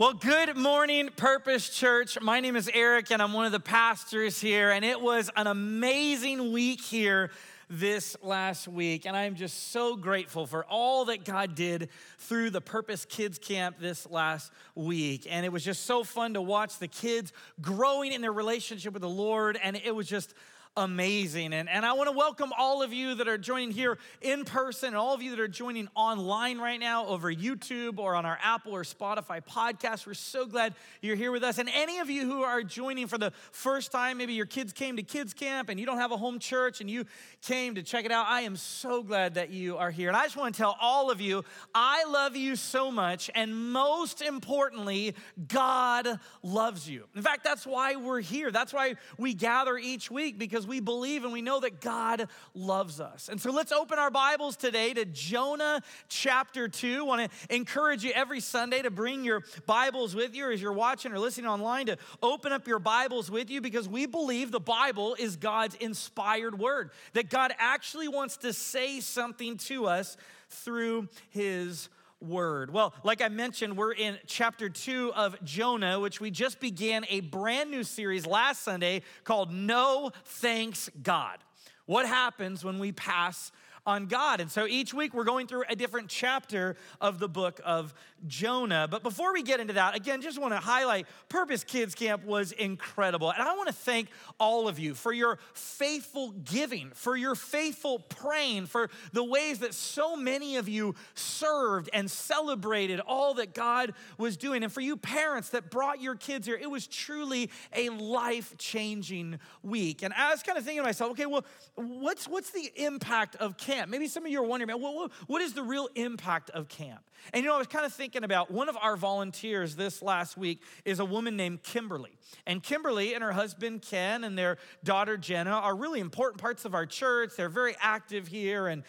Well, good morning, Purpose Church. My name is Eric, and I'm one of the pastors here, and it was an amazing week here this last week, and I'm just so grateful for all that God did through the Purpose Kids Camp this last week, and it was just so fun to watch the kids growing in their relationship with the Lord, and it was just amazing. And I want to welcome all of you that are joining here in person and all of you that are joining online right now over YouTube or on our Apple or Spotify podcast. We're so glad you're here with us. And any of you who are joining for the first time, maybe your kids came to kids camp and you don't have a home church and you came to check it out, I am so glad that you are here. And I just want to tell all of you, I love you so much. And most importantly, God loves you. In fact, that's why we're here. That's why we gather each week, because we believe and we know that God loves us. And so let's open our Bibles today to Jonah chapter 2. I want to encourage you every Sunday to bring your Bibles with you, or as you're watching or listening online, to open up your Bibles with you, because we believe the Bible is God's inspired word, that God actually wants to say something to us through his word. Well, like I mentioned, we're in chapter 2 of Jonah, which we just began a brand new series last Sunday called No Thanks God. What happens when we pass on God? And so each week we're going through a different chapter of the book of Jonah. But before we get into that, again, just want to highlight Purpose Kids Camp was incredible. And I want to thank all of you for your faithful giving, for your faithful praying, for the ways that so many of you served and celebrated all that God was doing. And for you parents that brought your kids here, it was truly a life-changing week. And I was kind of thinking to myself, okay, well, what's the impact of camp? Maybe some of you are wondering, man, what is the real impact of camp? And I was kind of thinking about one of our volunteers this last week is a woman named Kimberly. And Kimberly and her husband Ken and their daughter Jenna are really important parts of our church. They're very active here. And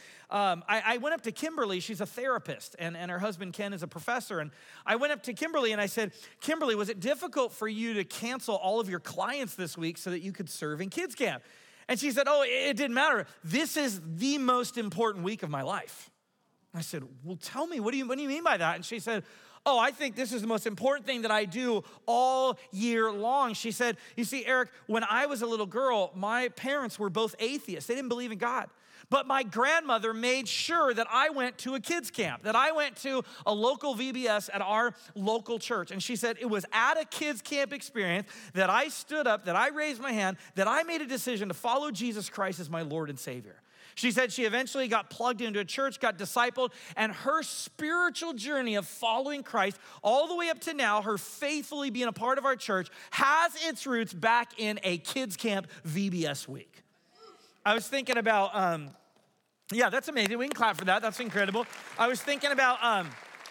I went up to Kimberly. She's a therapist, and her husband Ken is a professor. And I went up to Kimberly and I said, Kimberly, was it difficult for you to cancel all of your clients this week so that you could serve in kids camp? And she said, oh, it didn't matter. This is the most important week of my life. I said, well, tell me, what do you mean by that? And she said, oh, I think this is the most important thing that I do all year long. She said, you see, Eric, when I was a little girl, my parents were both atheists. They didn't believe in God. But my grandmother made sure that I went to a kids camp, that I went to a local VBS at our local church. And she said it was at a kids camp experience that I stood up, that I raised my hand, that I made a decision to follow Jesus Christ as my Lord and Savior. She said she eventually got plugged into a church, got discipled, and her spiritual journey of following Christ all the way up to now, her faithfully being a part of our church, has its roots back in a kids camp VBS week. I was thinking about, yeah, that's amazing. We can clap for that. That's incredible. I was thinking about,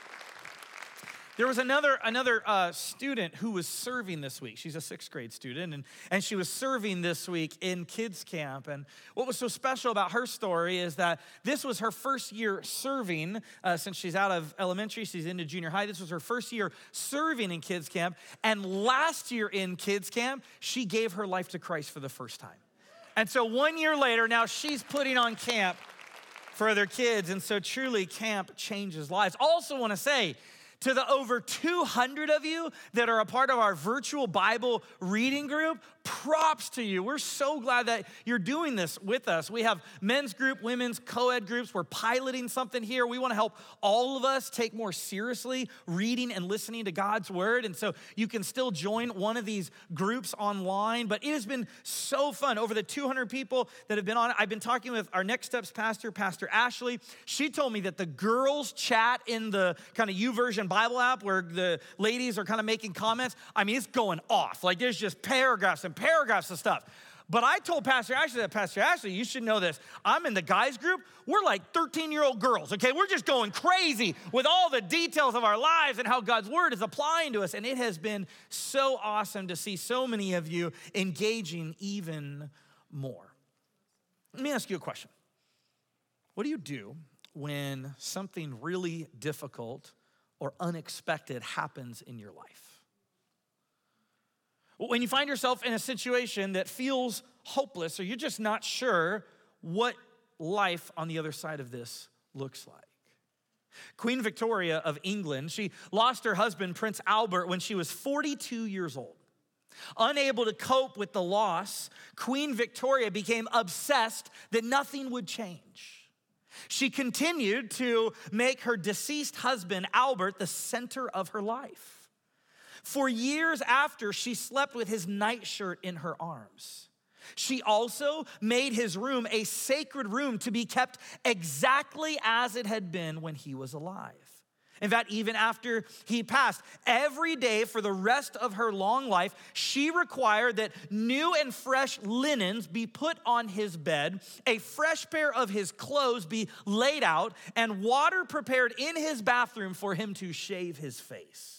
there was another student who was serving this week. She's a 6th grade student, and she was serving this week in kids camp. And what was so special about her story is that this was her first year serving since she's out of elementary. She's into junior high. This was her first year serving in kids camp. And last year in kids camp, she gave her life to Christ for the first time. And so 1 year later, now she's putting on camp for other kids. And so truly, camp changes lives. Also want to say, to the over 200 of you that are a part of our virtual Bible reading group, props to you. We're so glad that you're doing this with us. We have men's group, women's co-ed groups. We're piloting something here. We want to help all of us take more seriously reading and listening to God's word. And so you can still join one of these groups online. But it has been so fun. Over the 200 people that have been on it, I've been talking with our Next Steps pastor, Pastor Ashley. She told me that the girls chat in the kind of YouVersion Bible app where the ladies are kind of making comments. I mean, it's going off. Like there's just paragraphs and paragraphs of stuff. But I told Pastor Ashley that, Pastor Ashley, you should know this. I'm in the guys group. We're like 13-year-old girls, okay? We're just going crazy with all the details of our lives and how God's word is applying to us. And it has been so awesome to see so many of you engaging even more. Let me ask you a question. What do you do when something really difficult or unexpected happens in your life? When you find yourself in a situation that feels hopeless, or you're just not sure what life on the other side of this looks like. Queen Victoria of England, she lost her husband, Prince Albert, when she was 42 years old. Unable to cope with the loss, Queen Victoria became obsessed that nothing would change. She continued to make her deceased husband, Albert, the center of her life. For years after, she slept with his nightshirt in her arms. She also made his room a sacred room to be kept exactly as it had been when he was alive. In fact, even after he passed, every day for the rest of her long life, she required that new and fresh linens be put on his bed, a fresh pair of his clothes be laid out, and water prepared in his bathroom for him to shave his face.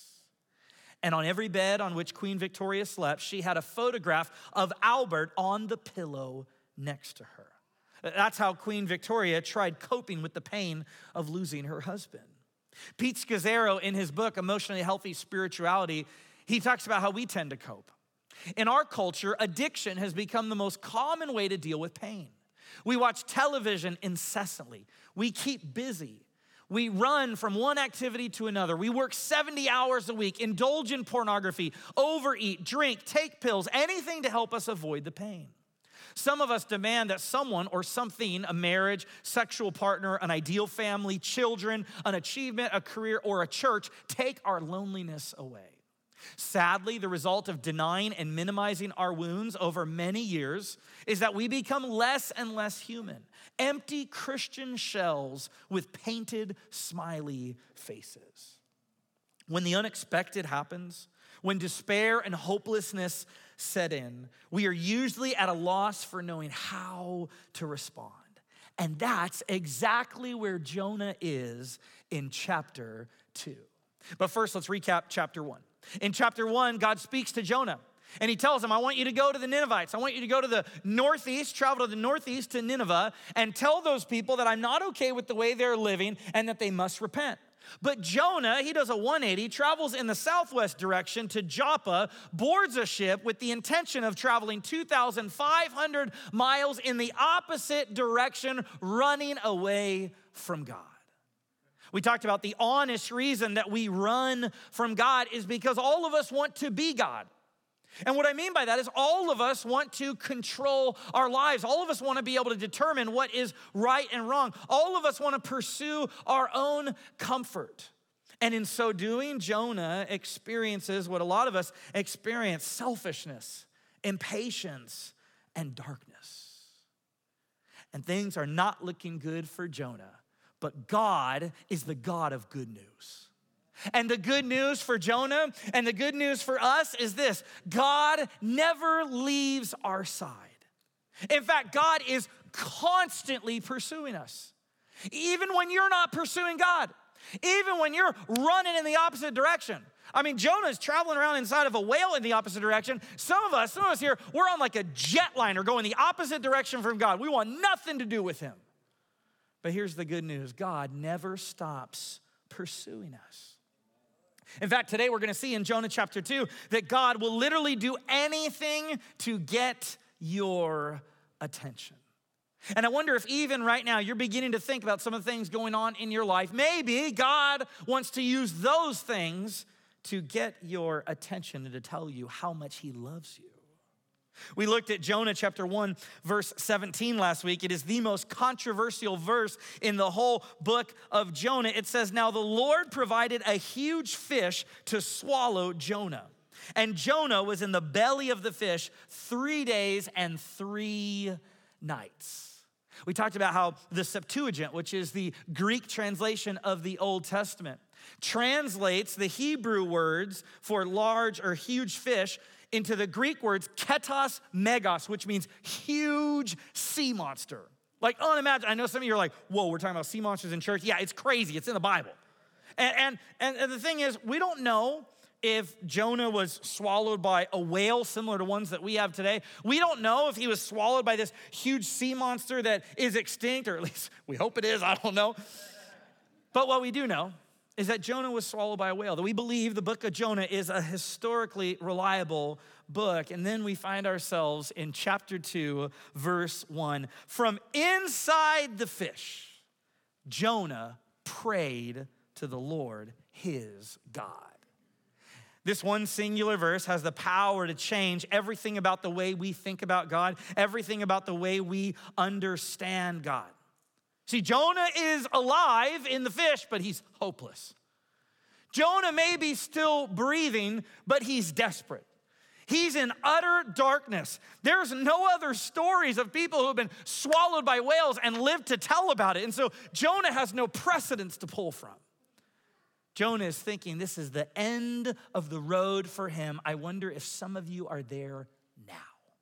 And on every bed on which Queen Victoria slept, she had a photograph of Albert on the pillow next to her. That's how Queen Victoria tried coping with the pain of losing her husband. Pete Scazzero, in his book, Emotionally Healthy Spirituality, he talks about how we tend to cope. In our culture, addiction has become the most common way to deal with pain. We watch television incessantly. We keep busy. We run from one activity to another. We work 70 hours a week, indulge in pornography, overeat, drink, take pills, anything to help us avoid the pain. Some of us demand that someone or something, a marriage, sexual partner, an ideal family, children, an achievement, a career, or a church, take our loneliness away. Sadly, the result of denying and minimizing our wounds over many years is that we become less and less human, empty Christian shells with painted, smiley faces. When the unexpected happens, when despair and hopelessness set in, we are usually at a loss for knowing how to respond. And that's exactly where Jonah is in chapter 2. But first, let's recap chapter 1. In chapter 1, God speaks to Jonah, and he tells him, I want you to go to the Ninevites. I want you to go to the northeast, travel to the northeast to Nineveh, and tell those people that I'm not okay with the way they're living and that they must repent. But Jonah, he does a 180, travels in the southwest direction to Joppa, boards a ship with the intention of traveling 2,500 miles in the opposite direction, running away from God. We talked about the honest reason that we run from God is because all of us want to be God. And what I mean by that is all of us want to control our lives. All of us want to be able to determine what is right and wrong. All of us want to pursue our own comfort. And in so doing, Jonah experiences what a lot of us experience: selfishness, impatience, and darkness. And things are not looking good for Jonah, but God is the God of good news. And the good news for Jonah and the good news for us is this: God never leaves our side. In fact, God is constantly pursuing us. Even when you're not pursuing God, even when you're running in the opposite direction. I mean, Jonah's traveling around inside of a whale in the opposite direction. Some of us here, we're on like a jetliner going the opposite direction from God. We want nothing to do with him. But here's the good news: God never stops pursuing us. In fact, today we're going to see in Jonah chapter 2 that God will literally do anything to get your attention. And I wonder if even right now you're beginning to think about some of the things going on in your life. Maybe God wants to use those things to get your attention and to tell you how much he loves you. We looked at Jonah chapter 1, verse 17 last week. It is the most controversial verse in the whole book of Jonah. It says, now the Lord provided a huge fish to swallow Jonah. And Jonah was in the belly of the fish 3 days and 3 nights. We talked about how the Septuagint, which is the Greek translation of the Old Testament, translates the Hebrew words for large or huge fish into the Greek words ketos megos, which means huge sea monster. Like unimaginable. I know some of you are like, whoa, we're talking about sea monsters in church. Yeah, it's crazy. It's in the Bible. And the thing is, we don't know if Jonah was swallowed by a whale similar to ones that we have today. We don't know if he was swallowed by this huge sea monster that is extinct, or at least we hope it is. I don't know. But what we do know is that Jonah was swallowed by a whale, that we believe the book of Jonah is a historically reliable book. And then we find ourselves in chapter 2, verse 1. From inside the fish, Jonah prayed to the Lord his God. This one singular verse has the power to change everything about the way we think about God, everything about the way we understand God. See, Jonah is alive in the fish, but he's hopeless. Jonah may be still breathing, but he's desperate. He's in utter darkness. There's no other stories of people who have been swallowed by whales and lived to tell about it. And so Jonah has no precedents to pull from. Jonah is thinking this is the end of the road for him. I wonder if some of you are there now.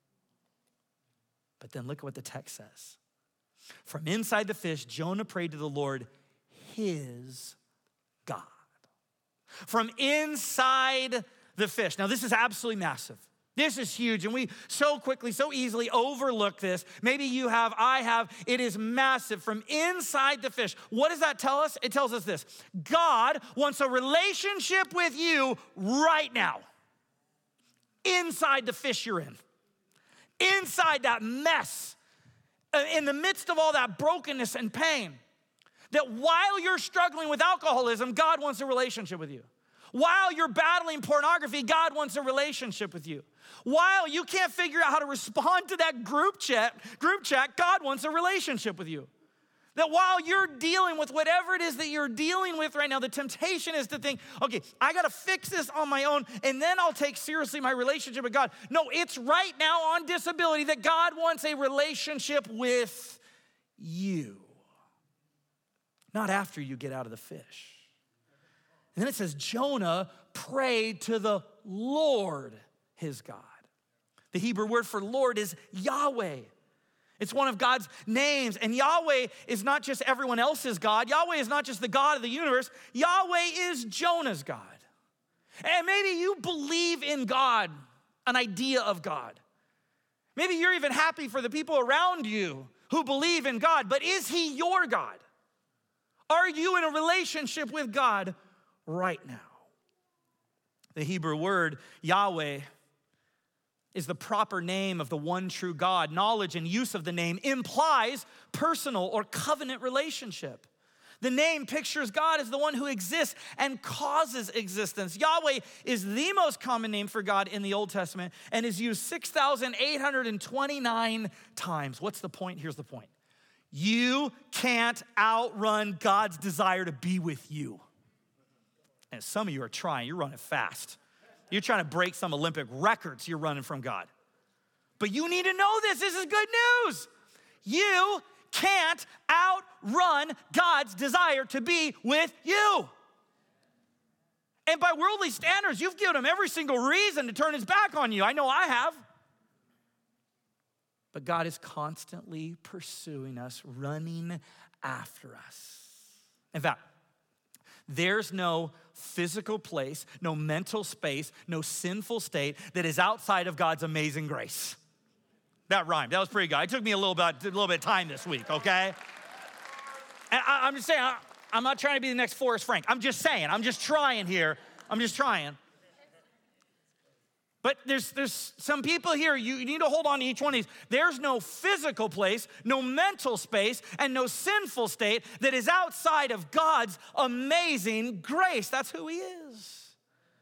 But then look at what the text says. From inside the fish, Jonah prayed to the Lord, his God. From inside the fish. Now, this is absolutely massive. This is huge, and we so quickly, so easily overlook this. Maybe you have, I have. It is massive. From inside the fish. What does that tell us? It tells us this. God wants a relationship with you right now. Inside the fish you're in. Inside that mess. In the midst of all that brokenness and pain. That while you're struggling with alcoholism, God wants a relationship with you. While you're battling pornography, God wants a relationship with you. While you can't figure out how to respond to that group chat, God wants a relationship with you. That while you're dealing with whatever it is that you're dealing with right now, the temptation is to think, okay, I got to fix this on my own, and then I'll take seriously my relationship with God. No, it's right now on disability that God wants a relationship with you. Not after you get out of the fish. And then it says, Jonah prayed to the Lord, his God. The Hebrew word for Lord is Yahweh. It's one of God's names. And Yahweh is not just everyone else's God. Yahweh is not just the God of the universe. Yahweh is Jonah's God. And maybe you believe in God, an idea of God. Maybe you're even happy for the people around you who believe in God, but is he your God? Are you in a relationship with God right now? The Hebrew word Yahweh is the proper name of the one true God. Knowledge and use of the name implies personal or covenant relationship. The name pictures God as the one who exists and causes existence. Yahweh is the most common name for God in the Old Testament and is used 6,829 times. What's the point? Here's the point. You can't outrun God's desire to be with you. And some of you are trying. You're running fast. You're trying to break some Olympic records. You're running from God. But you need to know this. This is good news. You can't outrun God's desire to be with you. And by worldly standards, you've given him every single reason to turn his back on you. I know I have. But God is constantly pursuing us, running after us. In fact, there's no physical place, no mental space, no sinful state that is outside of God's amazing grace. That rhymed. That was pretty good. It took me a little bit of time this week, okay? And I'm just saying, I'm not trying to be the next Forrest Frank. I'm just saying, I'm just trying here. I'm just trying. But there's some people here, you need to hold on to each one of these. There's no physical place, no mental space, and no sinful state that is outside of God's amazing grace. That's who he is.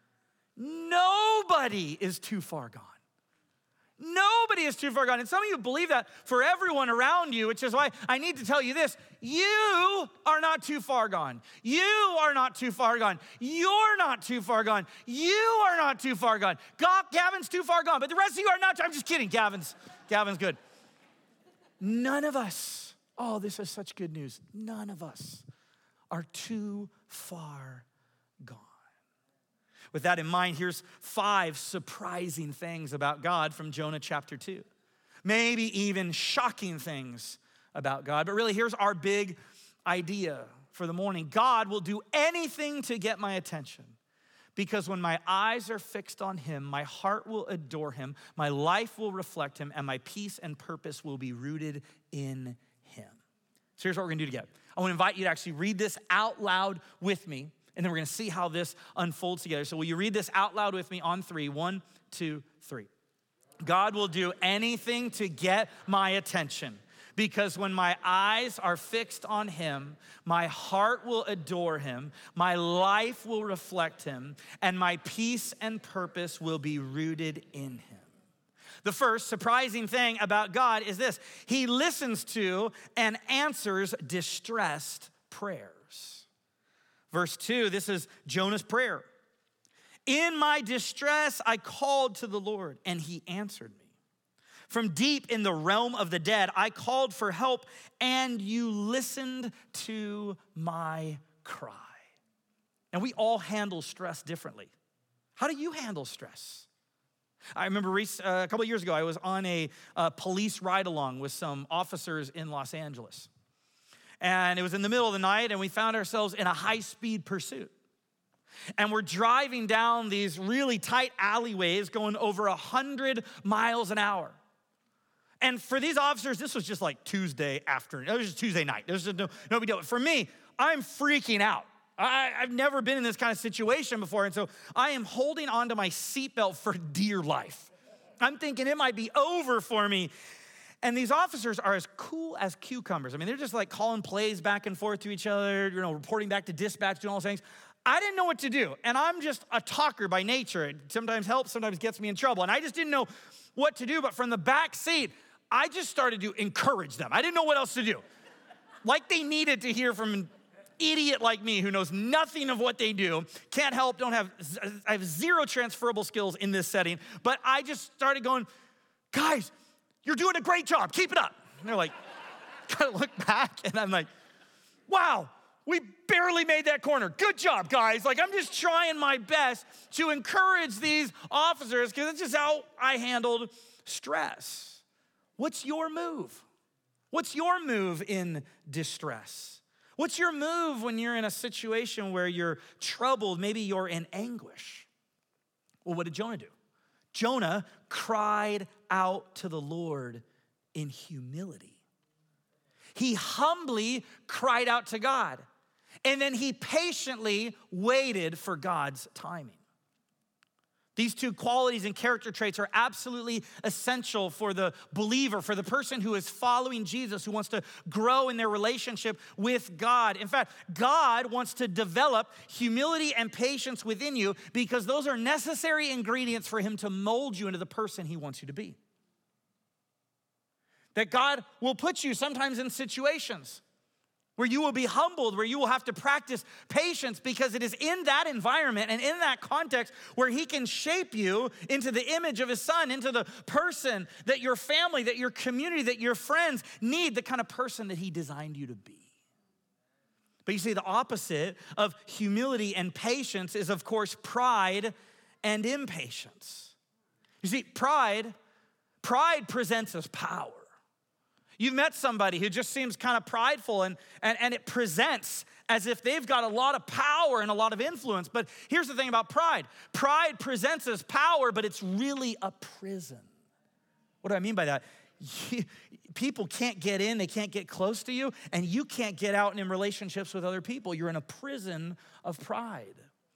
Nobody is too far gone. Nobody is too far gone. And some of you believe that for everyone around you, which is why I need to tell you this. You are not too far gone. You are not too far gone. You're not too far gone. You are not too far gone. Gavin's too far gone, but the rest of you are not. I'm just kidding. Gavin's good. None of us, oh, this is such good news. None of us are too far gone. With that in mind, here's 5 surprising things about God from Jonah chapter 2. Maybe even shocking things about God. But really, here's our big idea for the morning. God will do anything to get my attention. Because when my eyes are fixed on him, my heart will adore him, my life will reflect him, and my peace and purpose will be rooted in him. So here's what we're gonna do together. I wanna invite you to actually read this out loud with me. And then we're gonna see how this unfolds together. So will you read this out loud with me on 3? 1, 2, 3. God will do anything to get my attention because when my eyes are fixed on him, my heart will adore him, my life will reflect him, and my peace and purpose will be rooted in him. The first surprising thing about God is this: he listens to and answers distressed prayers. Verse 2, this is Jonah's prayer. In my distress, I called to the Lord, and he answered me. From deep in the realm of the dead, I called for help, and you listened to my cry. And we all handle stress differently. How do you handle stress? I remember a couple of years ago, I was on a police ride-along with some officers in Los Angeles. And it was in the middle of the night, and we found ourselves in a high-speed pursuit. And we're driving down these really tight alleyways going over 100 miles an hour. And for these officers, this was just like Tuesday afternoon. It was just Tuesday night. There was just no big deal. For me, I'm freaking out. I've never been in this kind of situation before, and so I am holding onto my seatbelt for dear life. I'm thinking it might be over for me. And these officers are as cool as cucumbers. I mean, they're just like calling plays back and forth to each other, reporting back to dispatch, doing all those things. I didn't know what to do, and I'm just a talker by nature. It sometimes helps, sometimes gets me in trouble, and I just didn't know what to do. But from the back seat, I just started to encourage them. I didn't know what else to do. Like they needed to hear from an idiot like me who knows nothing of what they do, can't help, I have zero transferable skills in this setting, but I just started going, guys, you're doing a great job, keep it up. And they're like, kind of look back, and I'm like, wow, we barely made that corner. Good job, guys. Like, I'm just trying my best to encourage these officers because that's just how I handled stress. What's your move? What's your move in distress? What's your move when you're in a situation where you're troubled? Maybe you're in anguish. Well, what did Jonah do? Jonah cried out to the Lord in humility. He humbly cried out to God, and then he patiently waited for God's timing. These two qualities and character traits are absolutely essential for the believer, for the person who is following Jesus, who wants to grow in their relationship with God. In fact, God wants to develop humility and patience within you because those are necessary ingredients for him to mold you into the person he wants you to be. That God will put you sometimes in situations where you will be humbled, where you will have to practice patience, because it is in that environment and in that context where he can shape you into the image of his son, into the person that your family, that your community, that your friends need, the kind of person that he designed you to be. But you see, the opposite of humility and patience is, of course, pride and impatience. You see, pride presents as power. You've met somebody who just seems kind of prideful and it presents as if they've got a lot of power and a lot of influence. But here's the thing about pride. Pride presents as power, but it's really a prison. What do I mean by that? People can't get in, they can't get close to you, and you can't get out and in relationships with other people. You're in a prison of pride.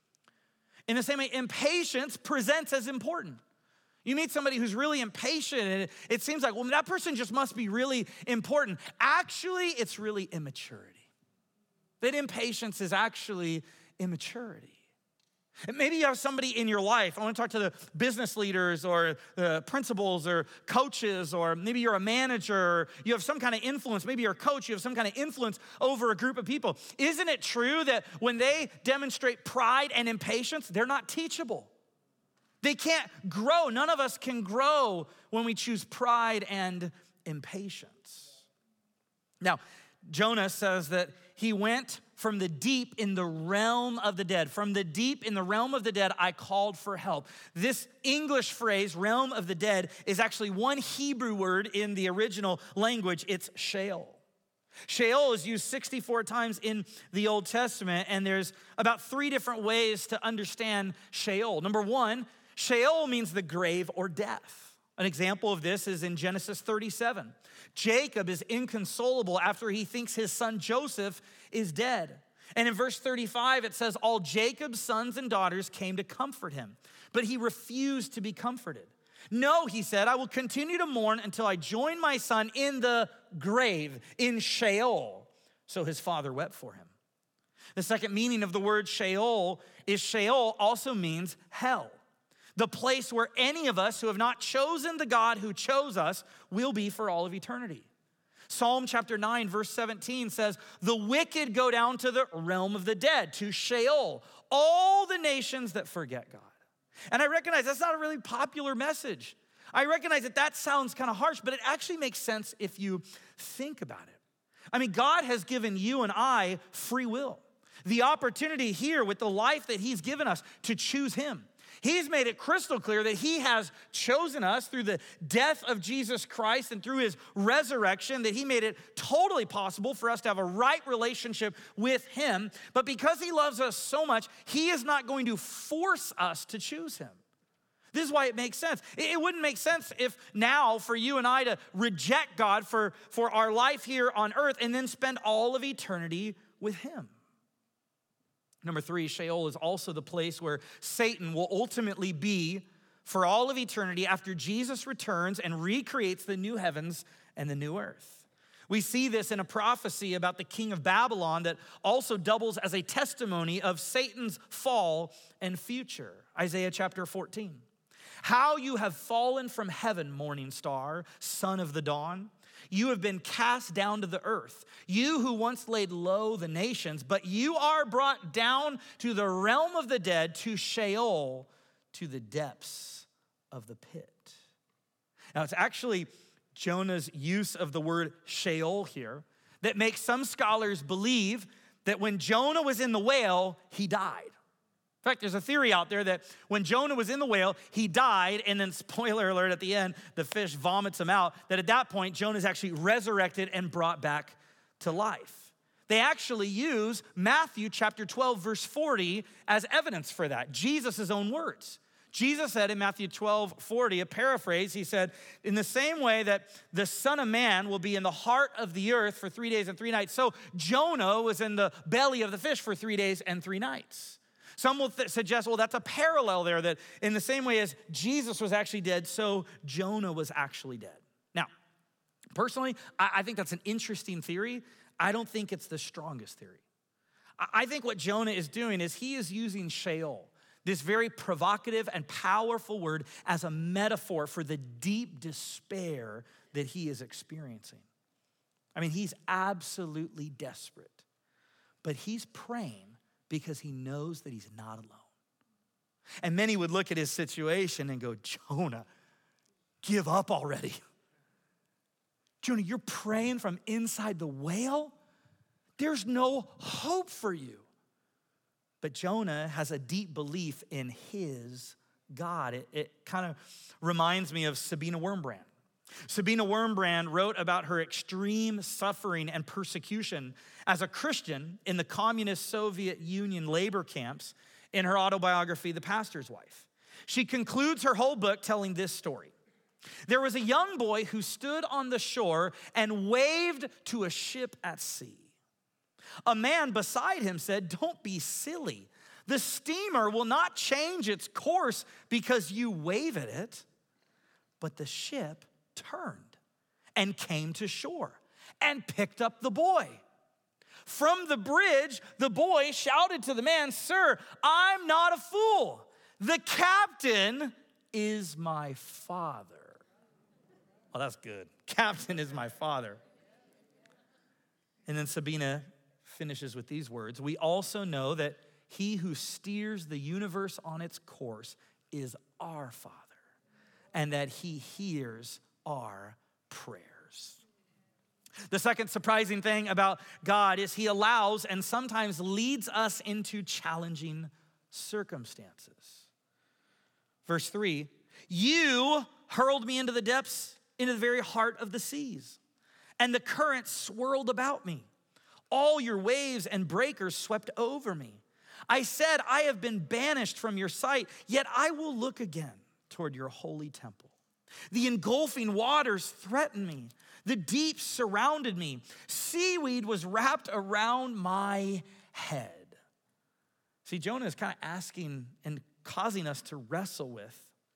In the same way, impatience presents as important. You meet somebody who's really impatient, and it seems like, well, that person just must be really important. Actually, it's really immaturity. That impatience is actually immaturity. And maybe you have somebody in your life. I want to talk to the business leaders or the principals or coaches, or maybe you're a manager, or you have some kind of influence. Maybe you're a coach, you have some kind of influence over a group of people. Isn't it true that when they demonstrate pride and impatience, they're not teachable? They can't grow. None of us can grow when we choose pride and impatience. Now, Jonah says that he went from the deep in the realm of the dead. From the deep in the realm of the dead, I called for help. This English phrase, realm of the dead, is actually one Hebrew word in the original language. It's Sheol. Sheol is used 64 times in the Old Testament, and there's about 3 different ways to understand Sheol. Number 1, Sheol means the grave or death. An example of this is in Genesis 37. Jacob is inconsolable after he thinks his son Joseph is dead. And in verse 35, it says, all Jacob's sons and daughters came to comfort him, but he refused to be comforted. No, he said, I will continue to mourn until I join my son in the grave, in Sheol. So his father wept for him. The second meaning of the word Sheol also means hell, the place where any of us who have not chosen the God who chose us will be for all of eternity. Psalm chapter 9, verse 17 says, the wicked go down to the realm of the dead, to Sheol, all the nations that forget God. And I recognize that's not a really popular message. I recognize that sounds kind of harsh, but it actually makes sense if you think about it. I mean, God has given you and I free will. The opportunity here with the life that he's given us to choose him. He's made it crystal clear that he has chosen us through the death of Jesus Christ and through his resurrection, that he made it totally possible for us to have a right relationship with him. But because he loves us so much, he is not going to force us to choose him. This is why it makes sense. It wouldn't make sense if now for you and I to reject God for our life here on earth and then spend all of eternity with him. Number 3, Sheol is also the place where Satan will ultimately be for all of eternity after Jesus returns and recreates the new heavens and the new earth. We see this in a prophecy about the king of Babylon that also doubles as a testimony of Satan's fall and future. Isaiah chapter 14. How you have fallen from heaven, morning star, son of the dawn. You have been cast down to the earth, you who once laid low the nations, but you are brought down to the realm of the dead, to Sheol, to the depths of the pit. Now, it's actually Jonah's use of the word Sheol here that makes some scholars believe that when Jonah was in the whale, he died. In fact, there's a theory out there that when Jonah was in the whale, he died, and then, spoiler alert, at the end, the fish vomits him out, that at that point, Jonah's actually resurrected and brought back to life. They actually use Matthew chapter 12, verse 40 as evidence for that, Jesus' own words. Jesus said in Matthew 12, 40, a paraphrase, he said, in the same way that the Son of Man will be in the heart of the earth for 3 days and 3 nights, so Jonah was in the belly of the fish for 3 days and 3 nights. Some will suggest, well, that's a parallel there, that in the same way as Jesus was actually dead, so Jonah was actually dead. Now, personally, I think that's an interesting theory. I don't think it's the strongest theory. I think what Jonah is doing is he is using Sheol, this very provocative and powerful word, as a metaphor for the deep despair that he is experiencing. I mean, he's absolutely desperate, but he's praying because he knows that he's not alone. And many would look at his situation and go, Jonah, give up already. Jonah, you're praying from inside the whale? There's no hope for you. But Jonah has a deep belief in his God. It kind of reminds me of Sabina Wurmbrand. Sabina Wurmbrand wrote about her extreme suffering and persecution as a Christian in the communist Soviet Union labor camps in her autobiography, The Pastor's Wife. She concludes her whole book telling this story. There was a young boy who stood on the shore and waved to a ship at sea. A man beside him said, "Don't be silly. The steamer will not change its course because you wave at it." But the ship turned and came to shore and picked up the boy. From the bridge, the boy shouted to the man, "Sir, I'm not a fool. The captain is my father." Well, that's good. Captain is my father. And then Sabina finishes with these words. We also know that he who steers the universe on its course is our Father, and that he hears our prayers. The second surprising thing about God is he allows and sometimes leads us into challenging circumstances. Verse 3, you hurled me into the depths, into the very heart of the seas, and the currents swirled about me. All your waves and breakers swept over me. I said, I have been banished from your sight, yet I will look again toward your holy temple. The engulfing waters threatened me. The deep surrounded me. Seaweed was wrapped around my head. See, Jonah is kind of asking and causing us to wrestle with,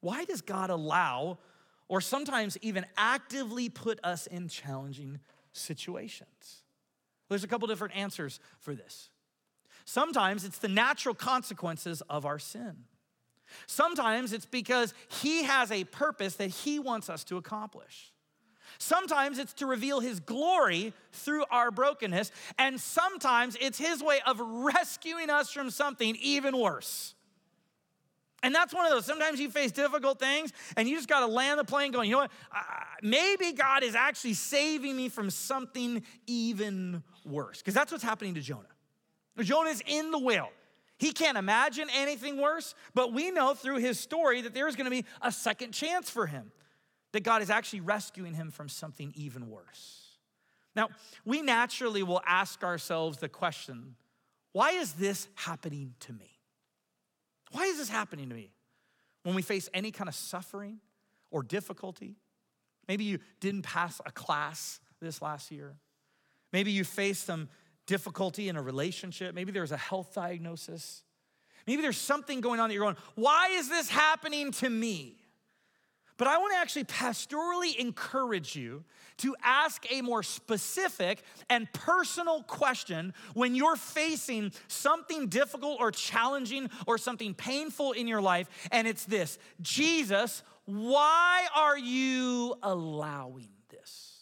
Why does God allow or sometimes even actively put us in challenging situations? There's a couple different answers for this. Sometimes it's the natural consequences of our sin. Sometimes it's because he has a purpose that he wants us to accomplish. Sometimes it's to reveal his glory through our brokenness, and sometimes it's his way of rescuing us from something even worse. And that's one of those. Sometimes you face difficult things and you just got to land the plane going, you know what? Maybe God is actually saving me from something even worse. Because that's what's happening to Jonah. Jonah's in the whale. He can't imagine anything worse, but we know through his story that there's going to be a second chance for him, that God is actually rescuing him from something even worse. Now, we naturally will ask ourselves the question, why is this happening to me? Why is this happening to me? When we face any kind of suffering or difficulty, maybe you didn't pass a class this last year. Maybe you faced some difficulty in a relationship. Maybe there's a health diagnosis. Maybe there's something going on that you're going, why is this happening to me? But I want to actually pastorally encourage you to ask a more specific and personal question when you're facing something difficult or challenging or something painful in your life, and it's this: Jesus, why are you allowing this?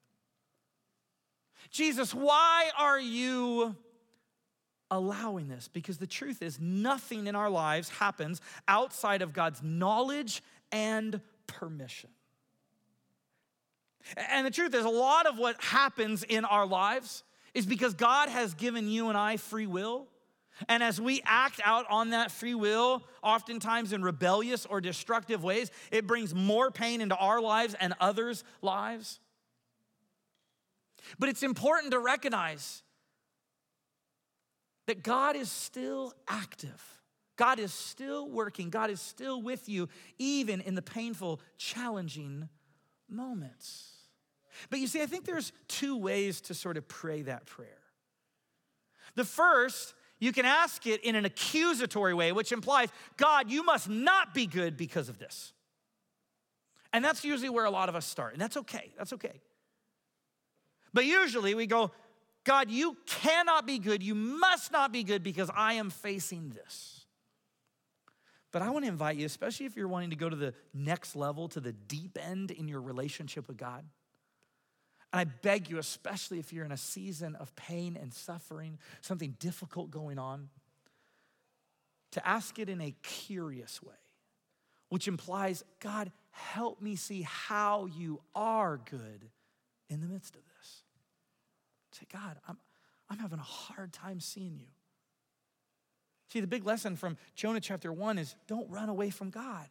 Jesus, why are you allowing this? Because the truth is, nothing in our lives happens outside of God's knowledge and permission. And the truth is, a lot of what happens in our lives is because God has given you and I free will. And as we act out on that free will, oftentimes in rebellious or destructive ways, it brings more pain into our lives and others' lives. But it's important to recognize that God is still active. God is still working. God is still with you, even in the painful, challenging moments. But you see, I think there's two ways to sort of pray that prayer. The first, you can ask it in an accusatory way, which implies, God, you must not be good because of this. And that's usually where a lot of us start, and that's okay. That's okay. But usually we go, God, you cannot be good. You must not be good because I am facing this. But I want to invite you, especially if you're wanting to go to the next level, to the deep end in your relationship with God. And I beg you, especially if you're in a season of pain and suffering, something difficult going on, to ask it in a curious way, which implies, God, help me see how you are good in the midst of this. Say, God, I'm having a hard time seeing you. See, the big lesson from Jonah chapter 1 is don't run away from God.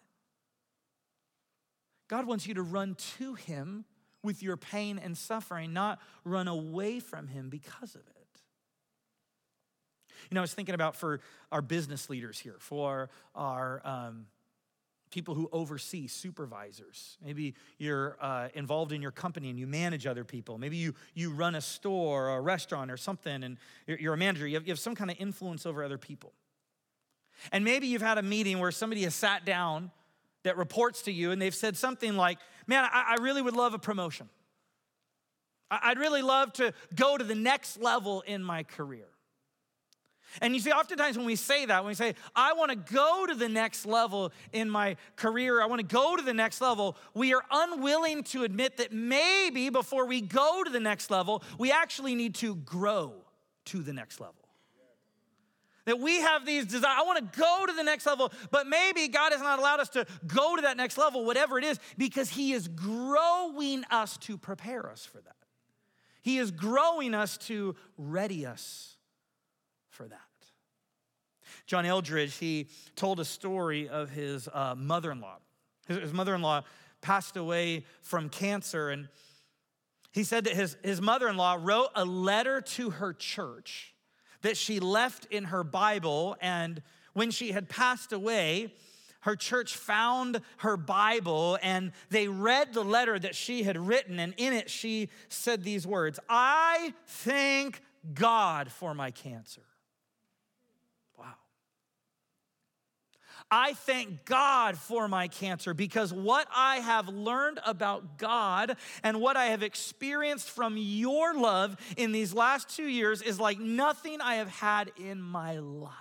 God wants you to run to him with your pain and suffering, not run away from him because of it. You know, I was thinking about for our business leaders here, for our people who oversee, supervisors. Maybe you're involved in your company and you manage other people. Maybe you run a store or a restaurant or something and you're a manager. You have some kind of influence over other people. And maybe you've had a meeting where somebody has sat down that reports to you and they've said something like, man, I really would love a promotion. I'd really love to go to the next level in my career. And you see, oftentimes when we say that, when we say, I want to go to the next level in my career, I want to go to the next level, we are unwilling to admit that maybe before we go to the next level, we actually need to grow to the next level. That we have these desires, I want to go to the next level, but maybe God has not allowed us to go to that next level, whatever it is, because he is growing us to prepare us for that. He is growing us to ready us for that. John Eldredge, he told a story of his mother-in-law. His mother-in-law passed away from cancer, and he said that his mother-in-law wrote a letter to her church that she left in her Bible, and when she had passed away, her church found her Bible, and they read the letter that she had written, and in it she said these words, I thank God for my cancer. Wow. I thank God for my cancer because what I have learned about God and what I have experienced from your love in these last 2 years is like nothing I have had in my life.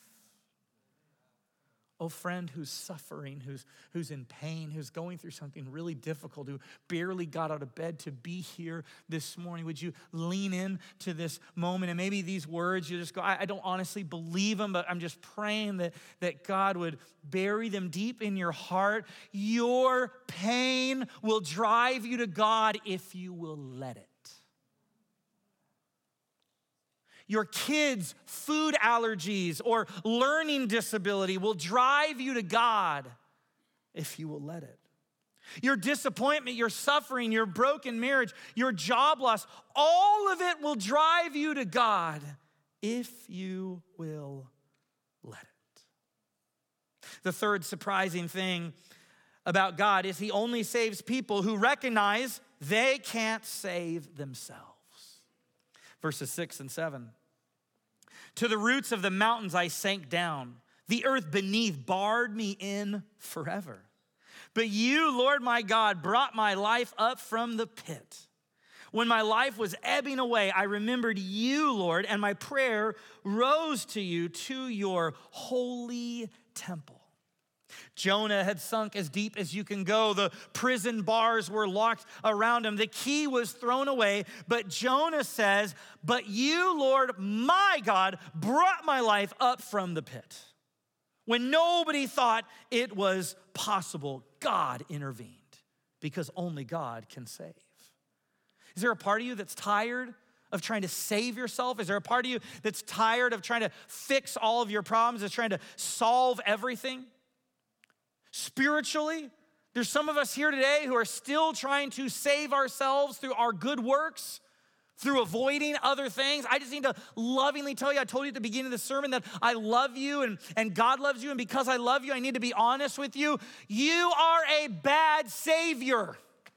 Oh, friend who's suffering, who's in pain, who's going through something really difficult, who barely got out of bed to be here this morning, would you lean in to this moment? And maybe these words, you just go, I don't honestly believe them, but I'm just praying that God would bury them deep in your heart. Your pain will drive you to God if you will let it. Your kids' food allergies or learning disability will drive you to God if you will let it. Your disappointment, your suffering, your broken marriage, your job loss, all of it will drive you to God if you will let it. The third surprising thing about God is he only saves people who recognize they can't save themselves. Verses 6 and 7. To the roots of the mountains I sank down. The earth beneath barred me in forever. But you, Lord my God, brought my life up from the pit. When my life was ebbing away, I remembered you, Lord, and my prayer rose to you, to your holy temple. Jonah had sunk as deep as you can go. The prison bars were locked around him. The key was thrown away. But Jonah says, but you, Lord, my God, brought my life up from the pit. When nobody thought it was possible, God intervened because only God can save. Is there a part of you that's tired of trying to save yourself? Is there a part of you that's tired of trying to fix all of your problems, that's trying to solve everything? Spiritually, there's some of us here today who are still trying to save ourselves through our good works, through avoiding other things. I just need to lovingly tell you, I told you at the beginning of the sermon that I love you and God loves you, and because I love you, I need to be honest with you. You are a bad savior.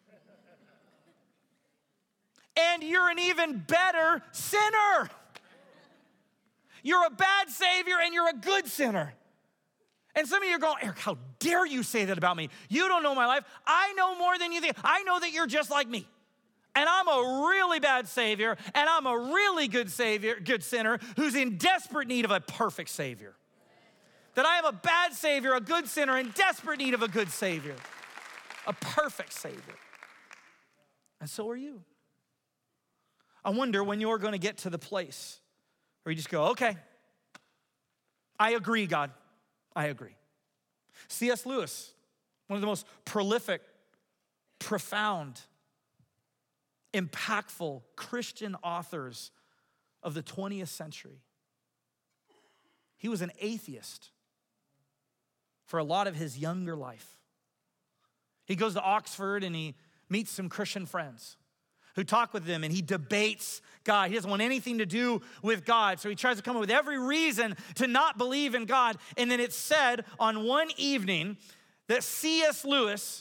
And you're an even better sinner. You're a bad savior and you're a good sinner. And some of you are going, Eric, how dare you say that about me? You don't know my life. I know more than you think. I know that you're just like me. And I'm a really bad savior, and I'm a really good sinner who's in desperate need of a perfect savior. That I am a bad savior, a good sinner in desperate need of a good savior. A perfect savior. And so are you. I wonder when you're going to get to the place where you just go, okay, I agree, God. I agree. C.S. Lewis, one of the most prolific, profound, impactful Christian authors of the 20th century. He was an atheist for a lot of his younger life. He goes to Oxford and he meets some Christian friends who talk with them, and he debates God. He doesn't want anything to do with God, so he tries to come up with every reason to not believe in God. And then it's said on one evening that C.S. Lewis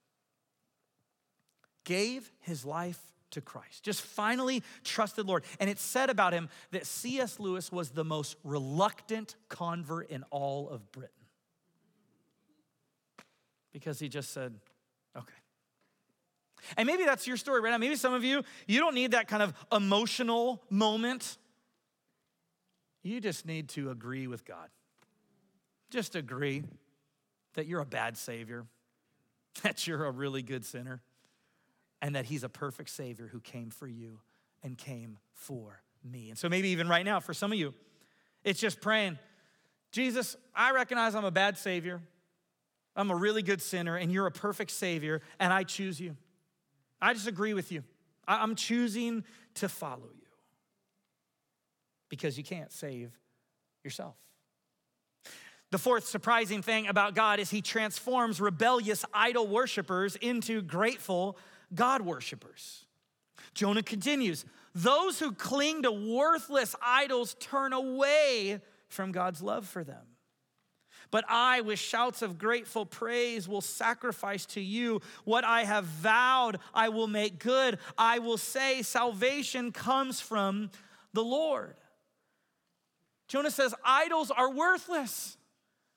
gave his life to Christ, just finally trusted Lord. And it's said about him that C.S. Lewis was the most reluctant convert in all of Britain because he just said, okay. And maybe that's your story right now. Maybe some of you, you don't need that kind of emotional moment. You just need to agree with God. Just agree that you're a bad savior, that you're a really good sinner, and that he's a perfect savior who came for you and came for me. And so maybe even right now, for some of you, it's just praying, Jesus, I recognize I'm a bad savior. I'm a really good sinner, and you're a perfect savior, and I choose you. I just agree with you. I'm choosing to follow you because you can't save yourself. The fourth surprising thing about God is he transforms rebellious idol worshipers into grateful God worshipers. Jonah continues, those who cling to worthless idols turn away from God's love for them. But I, with shouts of grateful praise, will sacrifice to you. What I have vowed, I will make good. I will say salvation comes from the Lord. Jonah says idols are worthless.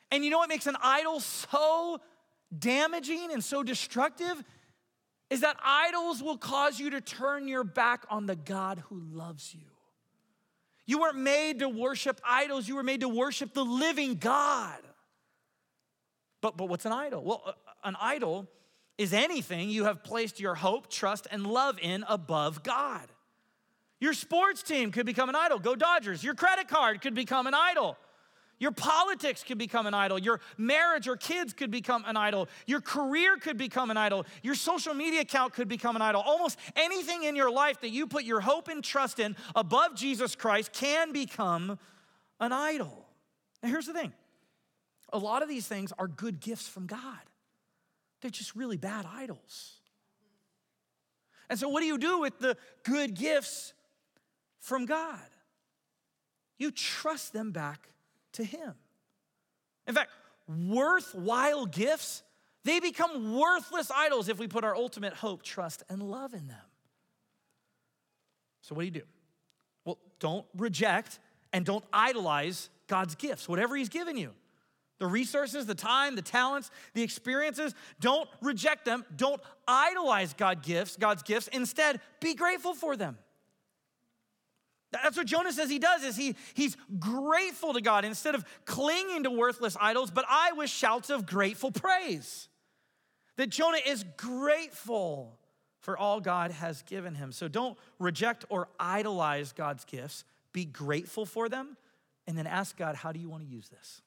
And you know what makes an idol so damaging and so destructive? Is that idols will cause you to turn your back on the God who loves you. You weren't made to worship idols. You were made to worship the living God. But what's an idol? Well, an idol is anything you have placed your hope, trust, and love in above God. Your sports team could become an idol. Go Dodgers. Your credit card could become an idol. Your politics could become an idol. Your marriage or kids could become an idol. Your career could become an idol. Your social media account could become an idol. Almost anything in your life that you put your hope and trust in above Jesus Christ can become an idol. Now here's the thing. A lot of these things are good gifts from God. They're just really bad idols. And so what do you do with the good gifts from God? You trust them back to him. In fact, worthwhile gifts, they become worthless idols if we put our ultimate hope, trust, and love in them. So what do? Well, don't reject and don't idolize God's gifts, whatever he's given you. The resources, the time, the talents, the experiences, don't reject them. Don't idolize God's gifts. Instead, be grateful for them. That's what Jonah says he does, is he's grateful to God instead of clinging to worthless idols, but I with shouts of grateful praise. That Jonah is grateful for all God has given him. So don't reject or idolize God's gifts. Be grateful for them, and then ask God, how do you want to use this?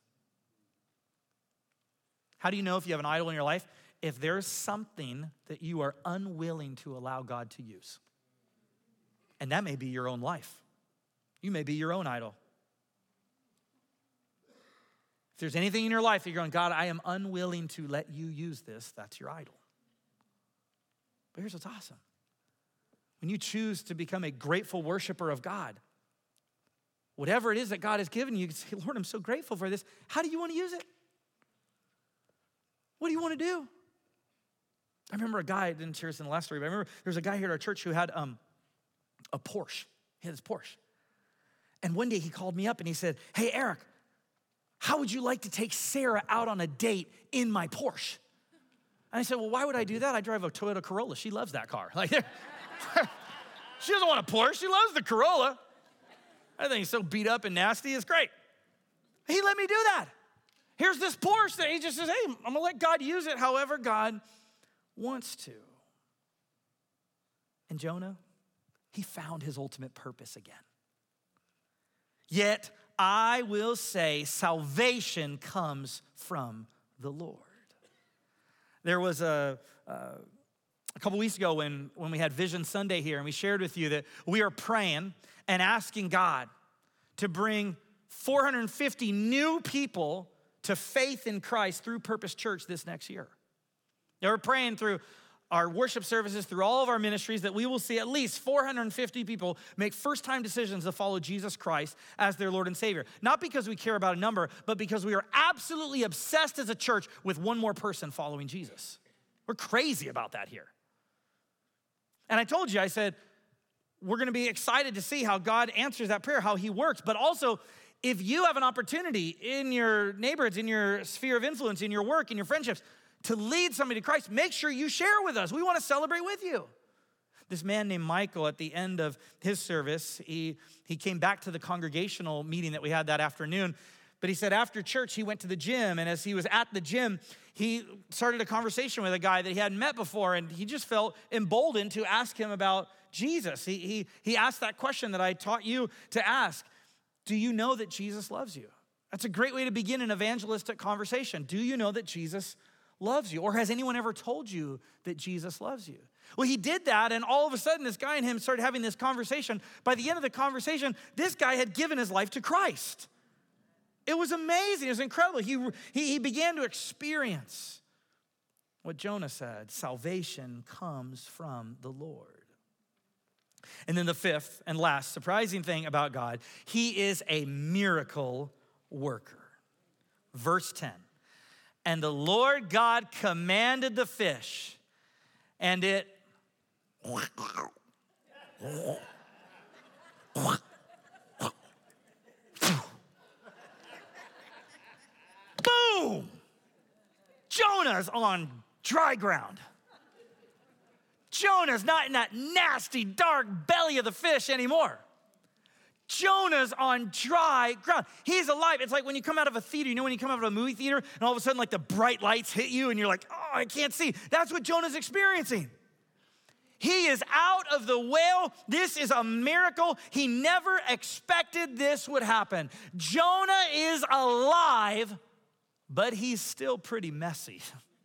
How do you know if you have an idol in your life? If there's something that you are unwilling to allow God to use. And that may be your own life. You may be your own idol. If there's anything in your life that you're going, God, I am unwilling to let you use this, that's your idol. But here's what's awesome. When you choose to become a grateful worshiper of God, whatever it is that God has given you, you can say, Lord, I'm so grateful for this. How do you want to use it? What do you want to do? I remember a guy, I didn't share this in the last story, but I remember there was a guy here at our church who had a Porsche. He had this Porsche. And one day he called me up and he said, hey, Eric, how would you like to take Sarah out on a date in my Porsche? And I said, well, why would I do that? I drive a Toyota Corolla. She loves that car. Like, she doesn't want a Porsche. She loves the Corolla. I think it's so beat up and nasty. It's great. He let me do that. Here's this Porsche that he just says, hey, I'm gonna let God use it however God wants to. And Jonah, he found his ultimate purpose again. Yet I will say salvation comes from the Lord. There was a couple weeks ago when we had Vision Sunday here, and we shared with you that we are praying and asking God to bring 450 new people to faith in Christ through Purpose Church this next year. Now, we're praying through our worship services, through all of our ministries, that we will see at least 450 people make first-time decisions to follow Jesus Christ as their Lord and Savior. Not because we care about a number, but because we are absolutely obsessed as a church with one more person following Jesus. We're crazy about that here. And I told you, I said, we're gonna be excited to see how God answers that prayer, how he works, but also, if you have an opportunity in your neighborhoods, in your sphere of influence, in your work, in your friendships, to lead somebody to Christ, make sure you share with us. We want to celebrate with you. This man named Michael, at the end of his service, he came back to the congregational meeting that we had that afternoon, but he said after church, he went to the gym, and as he was at the gym, he started a conversation with a guy that he hadn't met before, and he just felt emboldened to ask him about Jesus. He asked that question that I taught you to ask. Do you know that Jesus loves you? That's a great way to begin an evangelistic conversation. Do you know that Jesus loves you? Or has anyone ever told you that Jesus loves you? Well, he did that, and all of a sudden, this guy and him started having this conversation. By the end of the conversation, this guy had given his life to Christ. It was amazing. It was incredible. He began to experience what Jonah said, salvation comes from the Lord. And then the fifth and last surprising thing about God, he is a miracle worker. Verse 10, and the Lord God commanded the fish, and it boom! Jonah's on dry ground. Jonah's not in that nasty, dark belly of the fish anymore. Jonah's on dry ground. He's alive. It's like when you come out of a theater, you know when you come out of a movie theater and all of a sudden like the bright lights hit you and you're like, oh, I can't see. That's what Jonah's experiencing. He is out of the whale. This is a miracle. He never expected this would happen. Jonah is alive, but he's still pretty messy.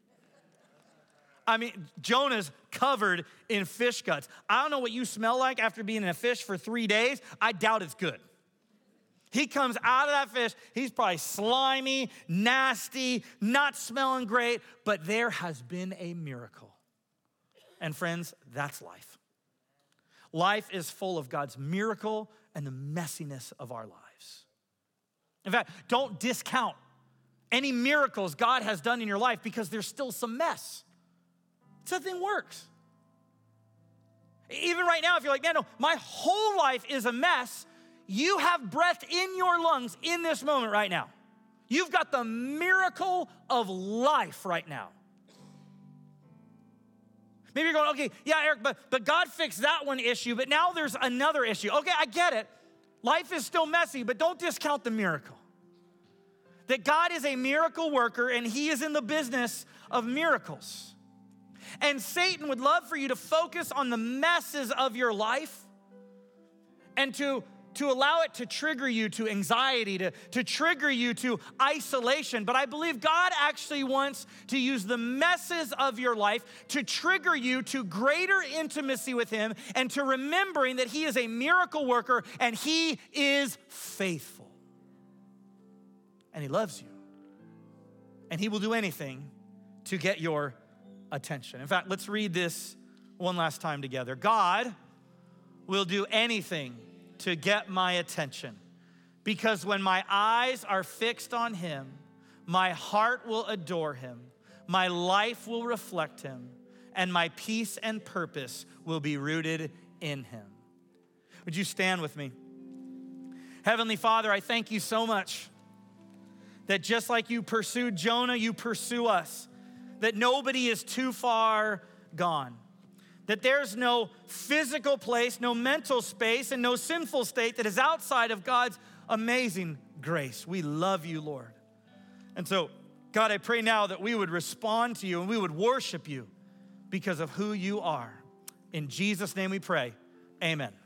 I mean, Jonah's covered in fish guts. I don't know what you smell like after being in a fish for 3 days. I doubt it's good. He comes out of that fish. He's probably slimy, nasty, not smelling great, but there has been a miracle. And friends, that's life. Life is full of God's miracle and the messiness of our lives. In fact, don't discount any miracles God has done in your life because there's still some mess. Something works. Even right now, if you're like, man, no, my whole life is a mess, you have breath in your lungs in this moment right now. You've got the miracle of life right now. Maybe you're going, okay, yeah, Eric, but God fixed that one issue, but now there's another issue. Okay, I get it. Life is still messy, but don't discount the miracle. That God is a miracle worker and he is in the business of miracles. And Satan would love for you to focus on the messes of your life and to allow it to trigger you to anxiety, to trigger you to isolation. But I believe God actually wants to use the messes of your life to trigger you to greater intimacy with him and to remembering that he is a miracle worker and he is faithful. And he loves you. And he will do anything to get your attention. In fact, let's read this one last time together. God will do anything to get my attention because when my eyes are fixed on him, my heart will adore him, my life will reflect him, and my peace and purpose will be rooted in him. Would you stand with me? Heavenly Father, I thank you so much that just like you pursued Jonah, you pursue us. That nobody is too far gone. That there's no physical place, no mental space, and no sinful state that is outside of God's amazing grace. We love you, Lord. And so, God, I pray now that we would respond to you and we would worship you because of who you are. In Jesus' name we pray, amen.